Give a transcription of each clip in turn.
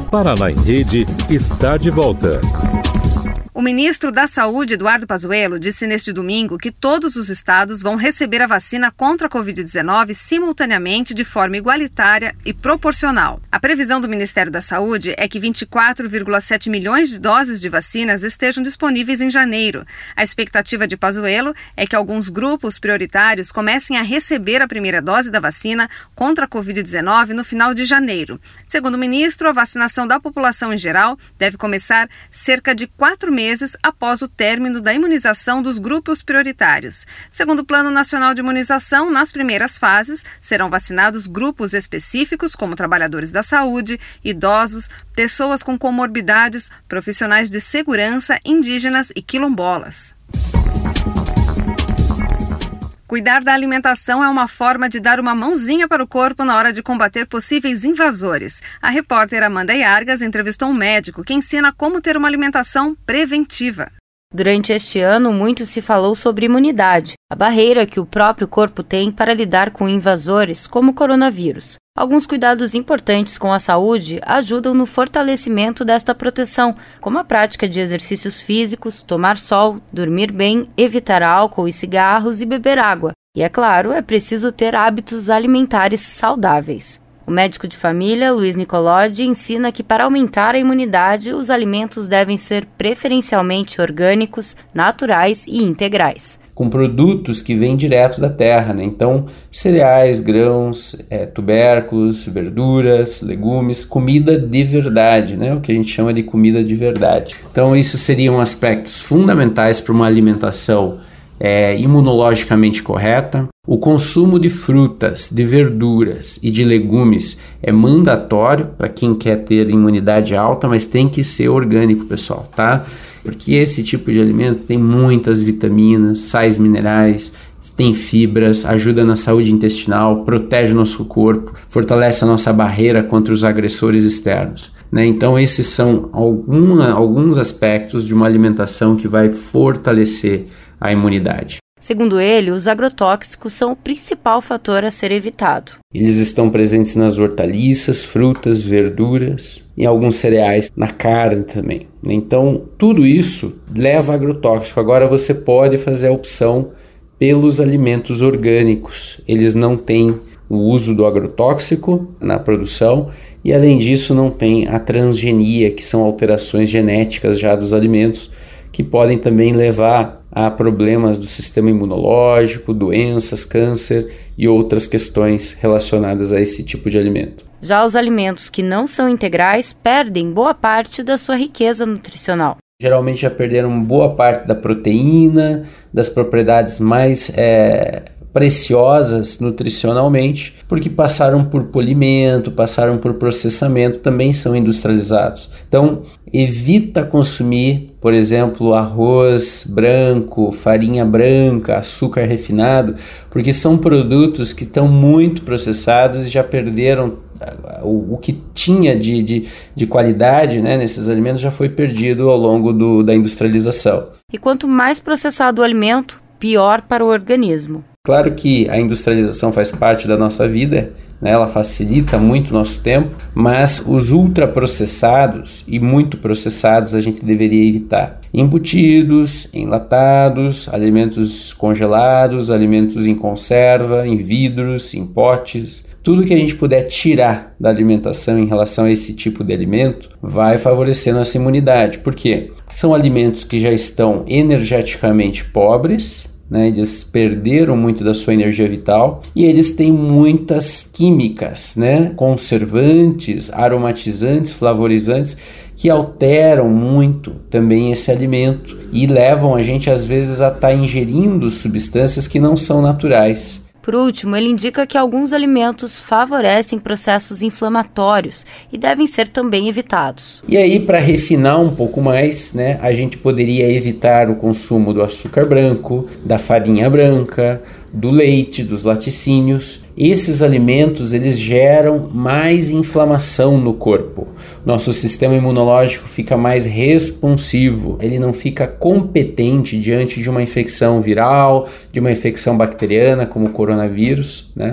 Paraná em Rede está de volta. O ministro da Saúde, Eduardo Pazuello, disse neste domingo que todos os estados vão receber a vacina contra a Covid-19 simultaneamente de forma igualitária e proporcional. A previsão do Ministério da Saúde é que 24,7 milhões de doses de vacinas estejam disponíveis em janeiro. A expectativa de Pazuello é que alguns grupos prioritários comecem a receber a primeira dose da vacina contra a Covid-19 no final de janeiro. Segundo o ministro, a vacinação da população em geral deve começar cerca de 4 meses após o término da imunização dos grupos prioritários. Segundo o Plano Nacional de Imunização, nas primeiras fases serão vacinados grupos específicos como trabalhadores da saúde, idosos, pessoas com comorbidades, profissionais de segurança, indígenas e quilombolas. Cuidar da alimentação é uma forma de dar uma mãozinha para o corpo na hora de combater possíveis invasores. A repórter Amanda Iargas entrevistou um médico que ensina como ter uma alimentação preventiva. Durante este ano, muito se falou sobre imunidade, a barreira que o próprio corpo tem para lidar com invasores, como o coronavírus. Alguns cuidados importantes com a saúde ajudam no fortalecimento desta proteção, como a prática de exercícios físicos, tomar sol, dormir bem, evitar álcool e cigarros e beber água. E, é claro, é preciso ter hábitos alimentares saudáveis. O médico de família, Luiz Nicolodi, ensina que para aumentar a imunidade, os alimentos devem ser preferencialmente orgânicos, naturais e integrais. Com produtos que vêm direto da terra, né? Então, cereais, grãos, tubérculos, verduras, legumes, comida de verdade, né? O que a gente chama de comida de verdade. Então, isso seriam aspectos fundamentais para uma alimentação imunologicamente correta. O consumo de frutas, de verduras e de legumes é mandatório para quem quer ter imunidade alta, mas tem que ser orgânico, pessoal, tá? Porque esse tipo de alimento tem muitas vitaminas, sais minerais, tem fibras, ajuda na saúde intestinal, protege o nosso corpo, fortalece a nossa barreira contra os agressores externos, né? Então esses são alguns aspectos de uma alimentação que vai fortalecer a imunidade. Segundo ele, os agrotóxicos são o principal fator a ser evitado. Eles estão presentes nas hortaliças, frutas, verduras, em alguns cereais, na carne também. Então, tudo isso leva a agrotóxico. Agora você pode fazer a opção pelos alimentos orgânicos. Eles não têm o uso do agrotóxico na produção e, além disso, não tem a transgenia, que são alterações genéticas já dos alimentos, que podem também levar a problemas do sistema imunológico, doenças, câncer e outras questões relacionadas a esse tipo de alimento. Já os alimentos que não são integrais perdem boa parte da sua riqueza nutricional. Geralmente já perderam boa parte da proteína, das propriedades mais preciosas nutricionalmente, porque passaram por polimento, passaram por processamento, também são industrializados. Então, evita consumir, por exemplo, arroz branco, farinha branca, açúcar refinado, porque são produtos que estão muito processados e já perderam o que tinha de qualidade, né, nesses alimentos já foi perdido ao longo da industrialização. E quanto mais processado o alimento, pior para o organismo. Claro que a industrialização faz parte da nossa vida, né? Ela facilita muito o nosso tempo, mas os ultraprocessados e muito processados a gente deveria evitar. Embutidos, enlatados, alimentos congelados, alimentos em conserva, em vidros, em potes. Tudo que a gente puder tirar da alimentação em relação a esse tipo de alimento vai favorecer nossa imunidade. Por quê? Porque são alimentos que já estão energeticamente pobres, né? Eles perderam muito da sua energia vital e eles têm muitas químicas, né? Conservantes, aromatizantes, flavorizantes, que alteram muito também esse alimento e levam a gente às vezes a estar ingerindo substâncias que não são naturais. Por último, ele indica que alguns alimentos favorecem processos inflamatórios e devem ser também evitados. E aí, para refinar um pouco mais, né, a gente poderia evitar o consumo do açúcar branco, da farinha branca, do leite, dos laticínios. Esses alimentos, eles geram mais inflamação no corpo. Nosso sistema imunológico fica mais responsivo, ele não fica competente diante de uma infecção viral, de uma infecção bacteriana, como o coronavírus, né?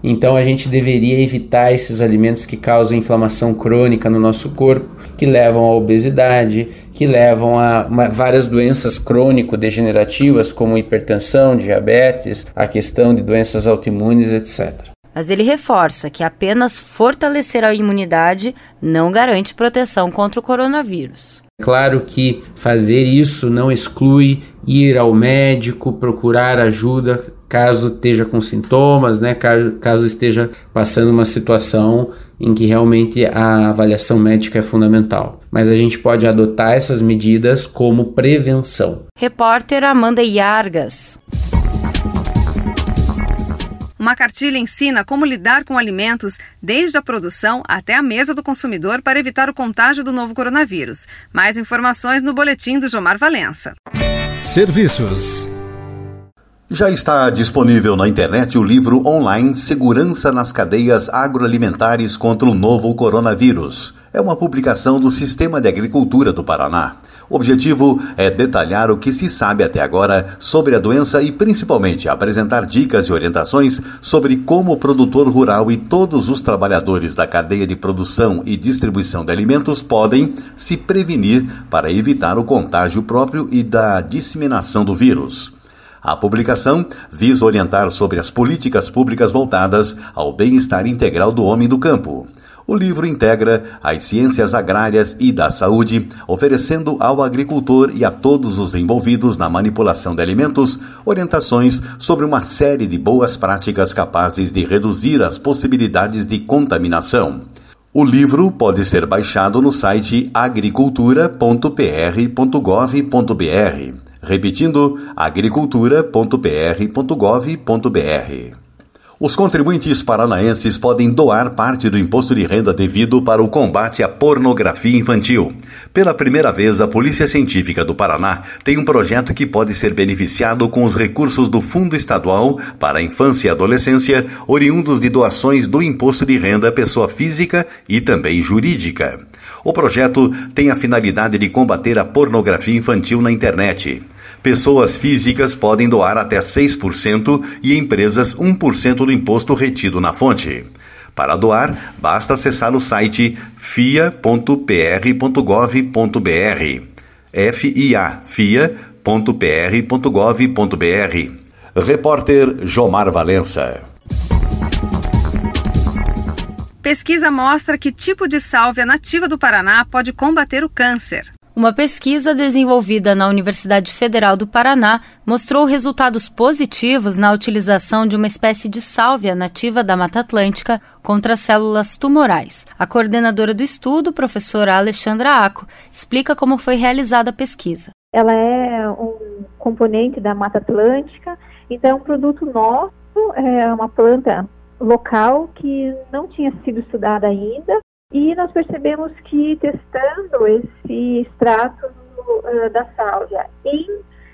Então a gente deveria evitar esses alimentos que causam inflamação crônica no nosso corpo, que levam à obesidade, que levam a várias doenças crônico-degenerativas, como hipertensão, diabetes, a questão de doenças autoimunes, etc. Mas ele reforça que apenas fortalecer a imunidade não garante proteção contra o coronavírus. Claro que fazer isso não exclui ir ao médico, procurar ajuda caso esteja com sintomas, né? Caso esteja passando uma situação em que realmente a avaliação médica é fundamental. Mas a gente pode adotar essas medidas como prevenção. Repórter Amanda Iargas. Uma cartilha ensina como lidar com alimentos desde a produção até a mesa do consumidor para evitar o contágio do novo coronavírus. Mais informações no boletim do Jomar Valença. Serviços. Já está disponível na internet o livro online Segurança nas Cadeias Agroalimentares contra o Novo Coronavírus. É uma publicação do Sistema de Agricultura do Paraná. O objetivo é detalhar o que se sabe até agora sobre a doença e, principalmente, apresentar dicas e orientações sobre como o produtor rural e todos os trabalhadores da cadeia de produção e distribuição de alimentos podem se prevenir para evitar o contágio próprio e da disseminação do vírus. A publicação visa orientar sobre as políticas públicas voltadas ao bem-estar integral do homem do campo. O livro integra as ciências agrárias e da saúde, oferecendo ao agricultor e a todos os envolvidos na manipulação de alimentos orientações sobre uma série de boas práticas capazes de reduzir as possibilidades de contaminação. O livro pode ser baixado no site agricultura.pr.gov.br. Repetindo, agricultura.pr.gov.br. Os contribuintes paranaenses podem doar parte do imposto de renda devido para o combate à pornografia infantil. Pela primeira vez, a Polícia Científica do Paraná tem um projeto que pode ser beneficiado com os recursos do Fundo Estadual para a Infância e Adolescência, oriundos de doações do imposto de renda pessoa física e também jurídica. O projeto tem a finalidade de combater a pornografia infantil na internet. Pessoas físicas podem doar até 6% e empresas 1% do imposto retido na fonte. Para doar, basta acessar o site fia.pr.gov.br. fia.pr.gov.br. Repórter Jomar Valença. Pesquisa mostra que tipo de sálvia nativa do Paraná pode combater o câncer. Uma pesquisa desenvolvida na Universidade Federal do Paraná mostrou resultados positivos na utilização de uma espécie de sálvia nativa da Mata Atlântica contra células tumorais. A coordenadora do estudo, professora Alexandra Aco, explica como foi realizada a pesquisa. Ela é um componente da Mata Atlântica, então é um produto nosso, é uma planta local que não tinha sido estudada ainda. E nós percebemos que, testando esse extrato da sálvia em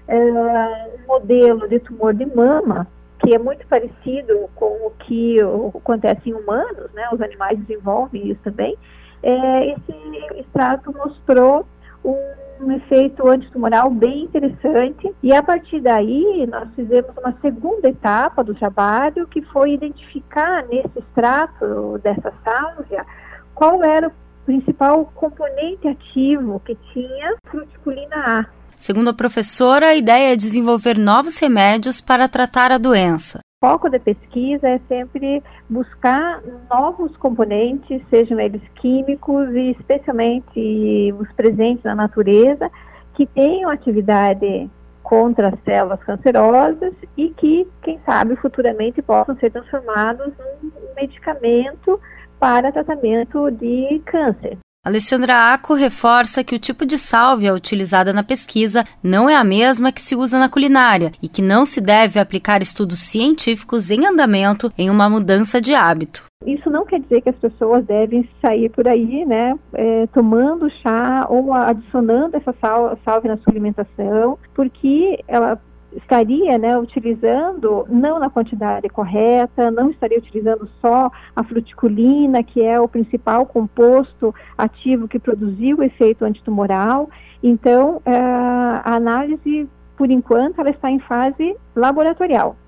um modelo de tumor de mama, que é muito parecido com o que acontece em humanos, né? Os animais desenvolvem isso também, esse extrato mostrou um efeito antitumoral bem interessante. E a partir daí, nós fizemos uma segunda etapa do trabalho, que foi identificar nesse extrato dessa sálvia qual era o principal componente ativo que tinha fruticulina A. Segundo a professora, a ideia é desenvolver novos remédios para tratar a doença. O foco da pesquisa é sempre buscar novos componentes, sejam eles químicos e especialmente os presentes na natureza, que tenham atividade contra as células cancerosas e que, quem sabe, futuramente possam ser transformados num medicamento para tratamento de câncer. Alexandra Aco reforça que o tipo de sálvia utilizada na pesquisa não é a mesma que se usa na culinária e que não se deve aplicar estudos científicos em andamento em uma mudança de hábito. Isso não quer dizer que as pessoas devem sair por aí, né, tomando chá ou adicionando essa sálvia na sua alimentação, porque ela estaria, né, utilizando não na quantidade correta, não estaria utilizando só a fruticulina, que é o principal composto ativo que produziu o efeito antitumoral. Então, a análise, por enquanto, ela está em fase laboratorial.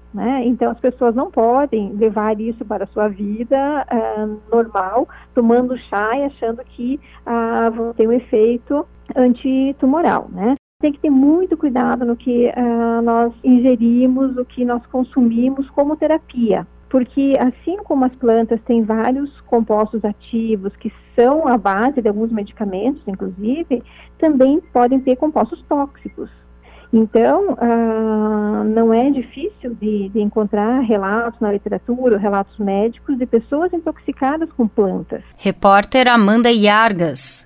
né? Então as pessoas não podem levar isso para a sua vida normal, tomando chá e achando que vão ter um efeito antitumoral, né? Tem que ter muito cuidado no que nós ingerimos, o que nós consumimos como terapia. Porque assim como as plantas têm vários compostos ativos que são a base de alguns medicamentos, inclusive, também podem ter compostos tóxicos. Então, não é difícil de encontrar relatos na literatura, relatos médicos de pessoas intoxicadas com plantas. Repórter Amanda Iargas.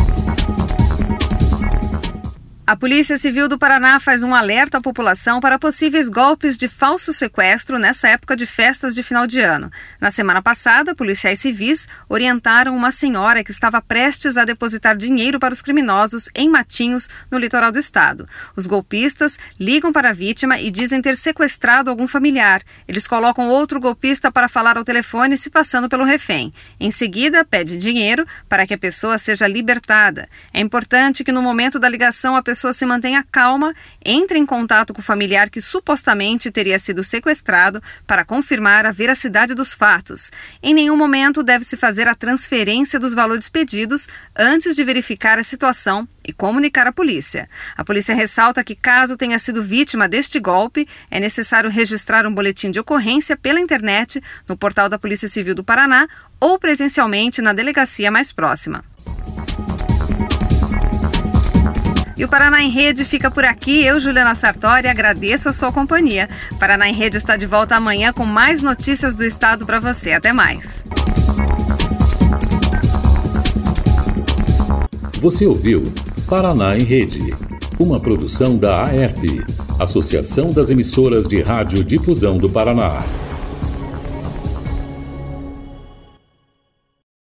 A Polícia Civil do Paraná faz um alerta à população para possíveis golpes de falso sequestro nessa época de festas de final de ano. Na semana passada, policiais civis orientaram uma senhora que estava prestes a depositar dinheiro para os criminosos em Matinhos, no litoral do estado. Os golpistas ligam para a vítima e dizem ter sequestrado algum familiar. Eles colocam outro golpista para falar ao telefone, se passando pelo refém. Em seguida, pede dinheiro para que a pessoa seja libertada. É importante que no momento da ligação a pessoa se mantenha calma, entre em contato com o familiar que supostamente teria sido sequestrado para confirmar a veracidade dos fatos. Em nenhum momento deve-se fazer a transferência dos valores pedidos antes de verificar a situação e comunicar à polícia. A polícia ressalta que, caso tenha sido vítima deste golpe, é necessário registrar um boletim de ocorrência pela internet no portal da Polícia Civil do Paraná ou presencialmente na delegacia mais próxima. E o Paraná em Rede fica por aqui. Eu, Juliana Sartori, agradeço a sua companhia. Paraná em Rede está de volta amanhã com mais notícias do estado para você. Até mais. Você ouviu Paraná em Rede, uma produção da AERP, Associação das Emissoras de Rádio Difusão do Paraná.